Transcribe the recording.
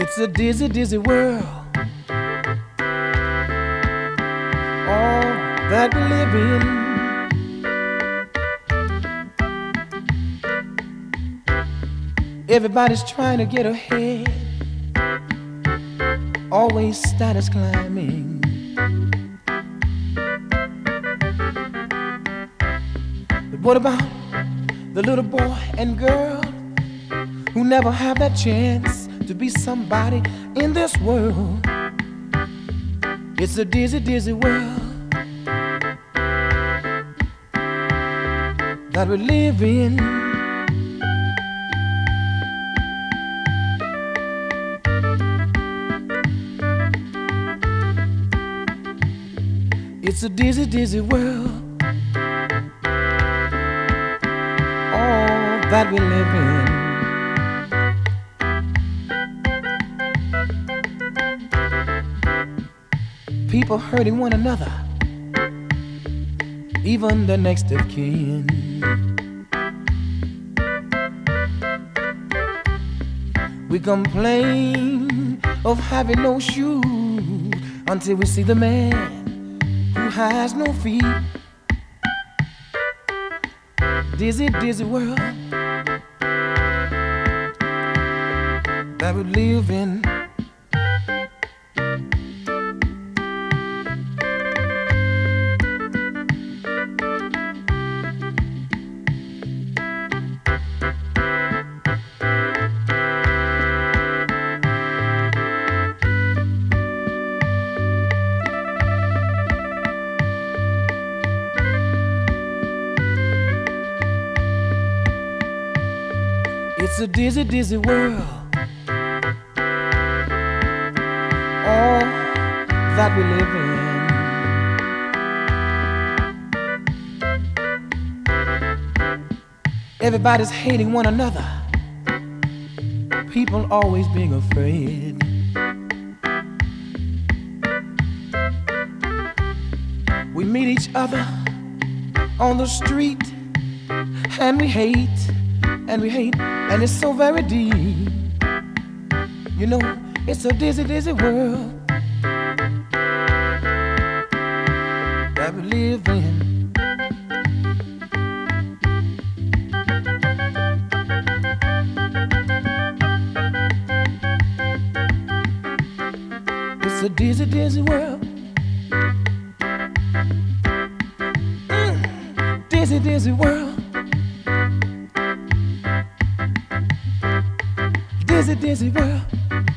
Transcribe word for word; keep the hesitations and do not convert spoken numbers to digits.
It's a dizzy, dizzy world. All that we live in. Everybody's trying to get ahead. Always status climbing. But what about the little boy and girl who never have that chance to be somebody in this world? It's a dizzy, dizzy world that we live in. It's a dizzy, dizzy world, all that we live in. People hurting one another, even the next of kin. We complain of having no shoes until we see the man who has no feet. Dizzy, dizzy world that we live in. It's a dizzy, dizzy world, all that we live in. Everybody's hating one another, people always being afraid. We meet each other on the street and we hate and we hate, and it's so very deep. You know, it's a dizzy, dizzy world that we live in. It's a dizzy, dizzy world. Mm, dizzy, dizzy world. Dizzy, dizzy world.